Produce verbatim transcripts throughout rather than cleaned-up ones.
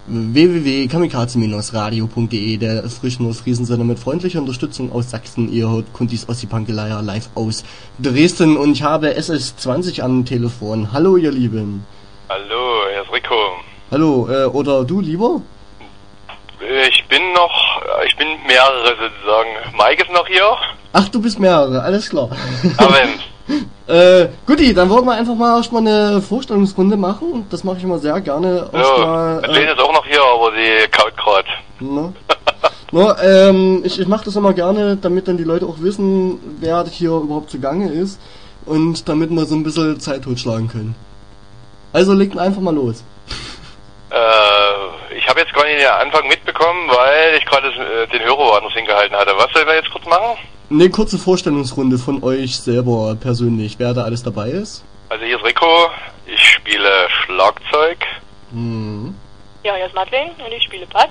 w w w punkt kamikaze radio punkt de, der frischen Friesensender mit freundlicher Unterstützung aus Sachsen. Ihr hört Kuntis Ossi-Pankeleier live aus Dresden und ich habe S S zwanzig am Telefon. Hallo ihr Lieben. Hallo, hier ist Rico. Hallo, äh, oder du lieber? Ich bin noch, ich bin mehrere sozusagen. Mike ist noch hier. Ach, du bist mehrere, alles klar. Amen. Äh, guti, dann wollen wir einfach mal erstmal eine Vorstellungsrunde machen. Das mache ich immer sehr gerne. Ja, Madeleine äh, ist auch noch hier, aber die kaut grad. No. no, ähm, ich, ich mache das immer gerne, damit dann die Leute auch wissen, wer hier überhaupt zugange ist. Und damit wir so ein bisschen Zeit totschlagen können. Also legt einfach mal los. Äh, ich habe jetzt gar nicht den Anfang mitbekommen, weil ich gerade äh, den Hörer woanders hingehalten hatte. Was sollen wir jetzt kurz machen? Eine kurze Vorstellungsrunde von euch selber persönlich, wer da alles dabei ist. Also hier ist Rico, ich spiele Schlagzeug. Mhm. Ja, hier ist Madeleine und ich spiele Bass.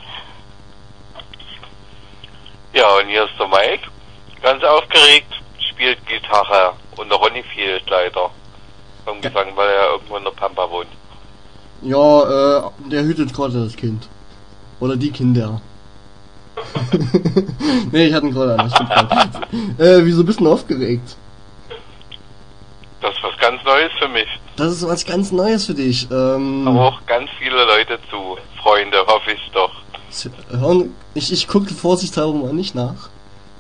Ja, und hier ist der Mike, ganz aufgeregt, spielt Gitarre und der Ronny fehlt leider vom Gesang, weil er irgendwo in der Pampa wohnt. Ja, äh, der hütet gerade das Kind. Oder die Kinder. Nee, ich hatte ihn gerade an, stimmt grad. Äh, wieso bist du denn aufgeregt? Das ist was ganz Neues für mich. Das ist was ganz Neues für dich. Ähm, Aber auch ganz viele Leute zu, Freunde, hoffe ich doch. Hören, ich, ich gucke vorsichtshalber mal nicht nach.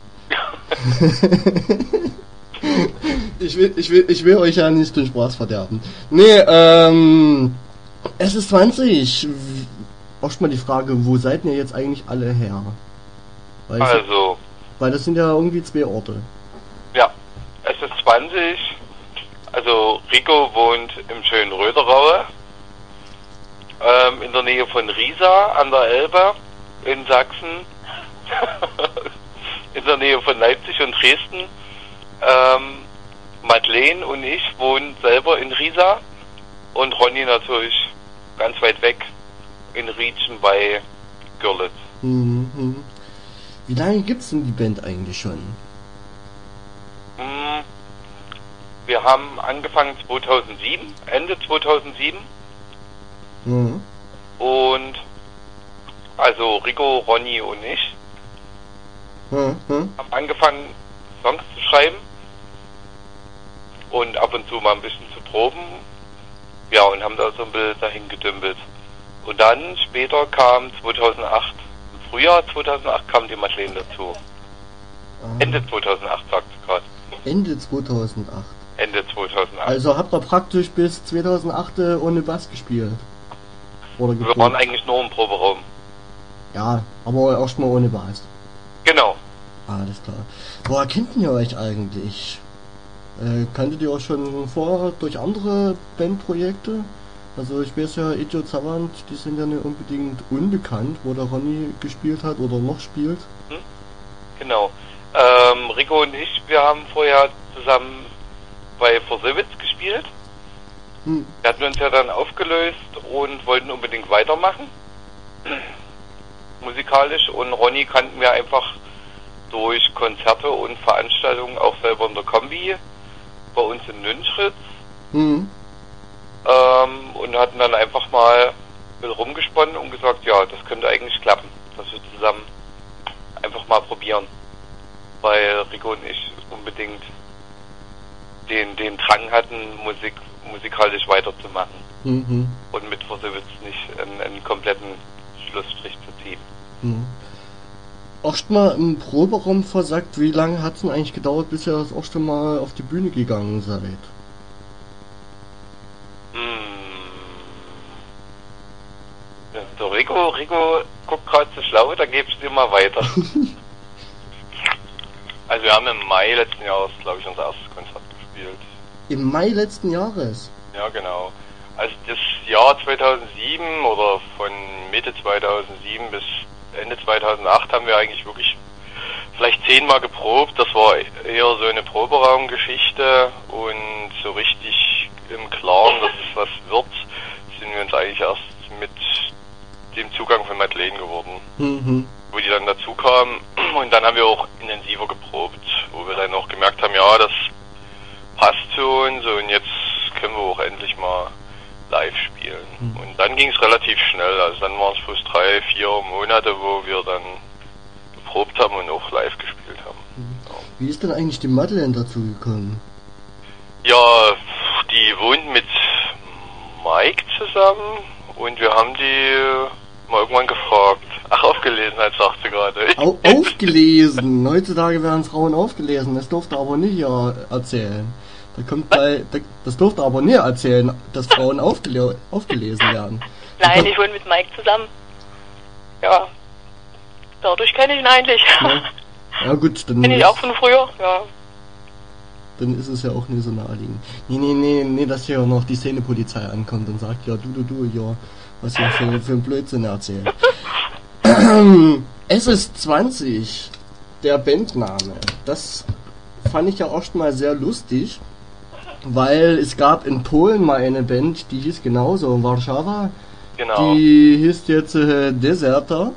ich, will, ich, will, ich will euch ja nicht den Spaß verderben. Nee, ähm, S S zwanzig. Oft mal die Frage, wo seid ihr jetzt eigentlich alle her? Weil also. Ich, weil das sind ja irgendwie zwei Orte. Ja, S S zwanzig. Also Rico wohnt im schönen Röderaue. Ähm, in der Nähe von Riesa an der Elbe in Sachsen. In der Nähe von Leipzig und Dresden. Ähm, Madeleine und ich wohnen selber in Riesa. Und Ronny natürlich ganz weit weg in Rietschen bei Görlitz. Mhm. Wie lange gibt's denn die Band eigentlich schon? Wir haben angefangen zweitausendsieben, Ende zweitausendsieben. Mhm. Und also Rico, Ronny und ich mhm. haben angefangen Songs zu schreiben und ab und zu mal ein bisschen zu proben. Ja, und haben da so ein bisschen dahin gedümpelt. Und dann später kam zweitausendacht, im Frühjahr zweitausendacht kam die Madeleine dazu. Ah. Ende zweitausendacht, sagt sie gerade. Ende zweitausendacht? Ende zweitausendacht. Also habt ihr praktisch bis zweitausendacht ohne Bass gespielt? Oder Wir waren eigentlich nur im Proberaum. Ja, aber erstmal ohne Bass. Genau. Alles klar. Woher kennt ihr euch eigentlich? Äh, kanntet ihr euch schon vorher durch andere Bandprojekte? Also ich weiß ja, Idiot Savant, die sind ja nicht unbedingt unbekannt, wo der Ronny gespielt hat oder noch spielt. Hm? Genau. Ähm, Rico und ich, wir haben vorher zusammen bei Forsewitz gespielt. Hm. Wir hatten uns ja dann aufgelöst und wollten unbedingt weitermachen. Musikalisch. Und Ronny kannten wir einfach durch Konzerte und Veranstaltungen auch selber in der Kombi bei uns in Nünschritz. Hm. Ähm, und hatten dann einfach mal ein bisschen rumgesponnen und gesagt, ja, das könnte eigentlich klappen, dass wir zusammen einfach mal probieren. Weil Rico und ich unbedingt den, den Drang hatten, Musik, musikalisch weiterzumachen. Mhm. Und mit Forsewitz nicht einen, einen kompletten Schlussstrich zu ziehen. Mhm. Erst mal im Proberaum versagt, wie lange hat es denn eigentlich gedauert, bis ihr das erste Mal auf die Bühne gegangen seid? So, Rico, Rico guckt gerade zu schlau, da gebe ich dir mal weiter. Also wir haben im Mai letzten Jahres, glaube ich, unser erstes Konzert gespielt. Im Mai letzten Jahres? Ja, genau. Also das Jahr zweitausendsieben oder von Mitte zweitausendsieben bis Ende zweitausendacht haben wir eigentlich wirklich vielleicht zehnmal geprobt. Das war eher so eine Proberaumgeschichte und so richtig im Klaren, dass es was wird, sind wir uns eigentlich erst mit dem Zugang von Madeleine geworden. Mhm. Wo die dann dazu kam und dann haben wir auch intensiver geprobt, wo wir dann auch gemerkt haben, ja, das passt zu uns und jetzt können wir auch endlich mal live spielen. Mhm. Und dann ging es relativ schnell. Also dann waren es bloß drei, vier Monate, wo wir dann geprobt haben und auch live gespielt haben. Wie ist denn eigentlich die Madeleine dazu gekommen? Ja, die wohnt mit Mike zusammen und wir haben die mal irgendwann gefragt. Ach, aufgelesen, als sagt sie gerade. Au aufgelesen! Heutzutage werden Frauen aufgelesen, das durfte aber nicht ja erzählen. Da kommt bei, da, das durfte aber nie erzählen, dass Frauen aufgele aufgelesen werden. Nein, ich wohne mit Mike zusammen. Ja, dadurch kenne ich ihn eigentlich. Ja, ja gut, dann Kenne ich auch von früher, ja. Dann ist es ja auch nicht so naheliegend. Nee, nee, nee, nee, dass hier noch die Szenepolizei ankommt und sagt, ja, du, du, du, ja, was hier für, für ein Blödsinn erzählt. S S zwanzig, der Bandname, das fand ich ja erst mal sehr lustig, weil es gab in Polen mal eine Band, die hieß genauso, Warszawa, Genau. die hieß jetzt äh, Deserter.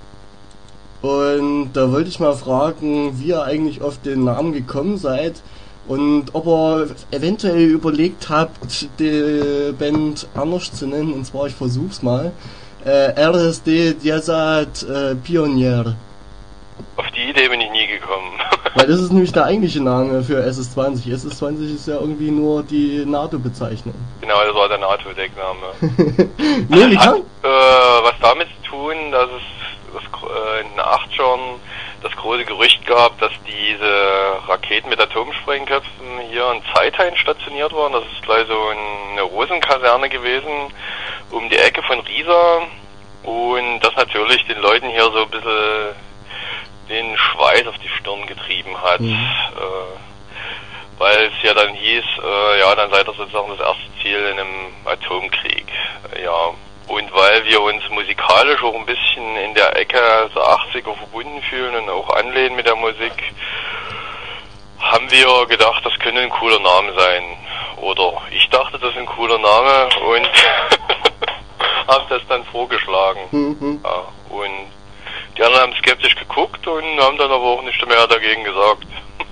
Und da wollte ich mal fragen, wie ihr eigentlich auf den Namen gekommen seid und ob ihr eventuell überlegt habt, die Band anders zu nennen, und zwar, ich versuch's mal, äh, R S D Desert äh, Pionier. Auf die Idee bin ich nie gekommen. Weil das ist nämlich der eigentliche Name für S S zwanzig. S S zwanzig ist ja irgendwie nur die NATO-Bezeichnung. Genau, das war der NATO-Deckname. Nee, wie Hat kann? äh, was damit zu tun, dass es das, äh, in den achtzigern das große Gerücht gab, dass diese Raketen mit Atomsprengköpfen hier in Zeithain stationiert waren. Das ist gleich so eine Rosenkaserne gewesen, um die Ecke von Riesa. Und das natürlich den Leuten hier so ein bisschen den Schweiß auf die Stirn getrieben hat. Mhm. Äh, weil es ja dann hieß, äh, ja, dann seid ihr sozusagen das erste Ziel in einem Atomkrieg. Ja. Und weil wir uns musikalisch auch ein bisschen in der Ecke der achtziger verbunden fühlen und auch anlehnen mit der Musik, haben wir gedacht, das könnte ein cooler Name sein. Oder ich dachte, das ist ein cooler Name und habe das dann vorgeschlagen. Mhm. Ja, und die anderen haben skeptisch geguckt und haben dann aber auch nicht mehr dagegen gesagt.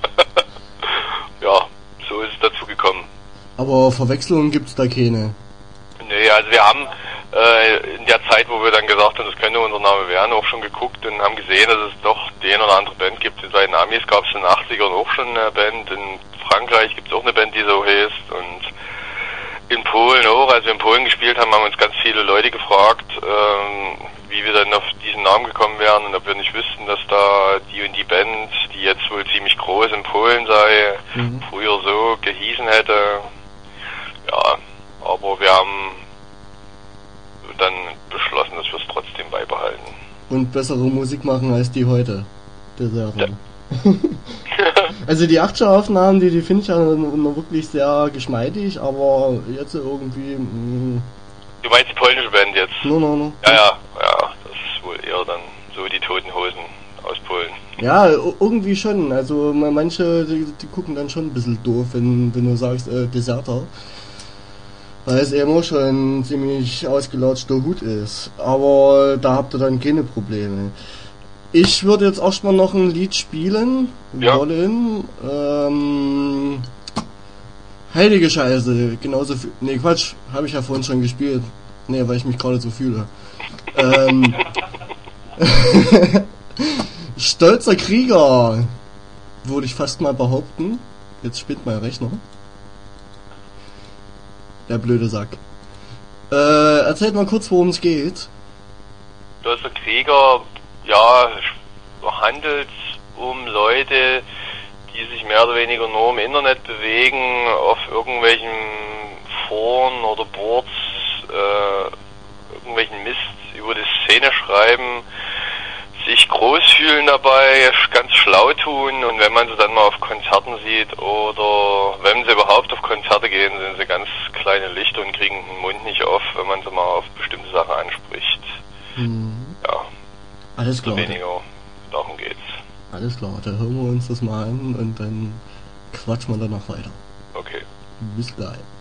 Ja, so ist es dazu gekommen. Aber Verwechslungen gibt's da keine. Nee, also wir haben äh, in der Zeit, wo wir dann gesagt haben, das könnte unser Name werden, auch schon geguckt und haben gesehen, dass es doch die eine oder andere Band gibt. Bei den Amis gab es in den achtzigern auch schon eine Band, in Frankreich gibt es auch eine Band, die so heißt, und in Polen auch. Als wir in Polen gespielt haben, haben uns ganz viele Leute gefragt, ähm, wie wir dann auf diesen Namen gekommen wären und ob wir nicht wüssten, dass da die und die Band, die jetzt wohl ziemlich groß in Polen sei, mhm. früher so gehießen hätte. Ja, aber wir haben dann beschlossen, dass wir es trotzdem beibehalten. Und bessere Musik machen als die heute. Deserter. Ja. Also die achtziger-Aufnahmen, die, die finde ich ja noch wirklich sehr geschmeidig, aber jetzt irgendwie... Mh, du meinst die polnische Band jetzt? No, no, no. Ja, ja, ja, das ist wohl eher dann so die Toten Hosen aus Polen. Ja, irgendwie schon. Also manche, die, die gucken dann schon ein bisschen doof, wenn, wenn du sagst, äh, Deserter. Weil es eben auch schon ein ziemlich ausgelautschter Hut ist. Aber da habt ihr dann keine Probleme. Ich würde jetzt erstmal noch ein Lied spielen ja. wollen. Ähm, heilige Scheiße, genauso viel. Ne, Quatsch, habe ich ja vorhin schon gespielt. Ne, weil ich mich gerade so fühle. ähm, Stolzer Krieger, würde ich fast mal behaupten. Jetzt spinnt mein Rechner. Der blöde Sack. Äh, erzählt mal kurz, worum es geht. Stolzer Krieger, ja, handelt um Leute, die sich mehr oder weniger nur im Internet bewegen, auf irgendwelchen Foren oder Boards, äh, irgendwelchen Mist über die Szene schreiben, sich groß fühlen dabei, ganz schlau tun, und wenn man sie dann mal auf Konzerten sieht oder wenn sie überhaupt auf Konzerte gehen, sind sie ganz kleine Lichter und kriegen den Mund nicht auf, wenn man sie mal auf bestimmte Sachen anspricht. Hm. Ja. Alles klar. Weniger, darum geht's. Alles klar, dann hören wir uns das mal an und dann quatschen wir dann noch weiter. Okay. Bis gleich.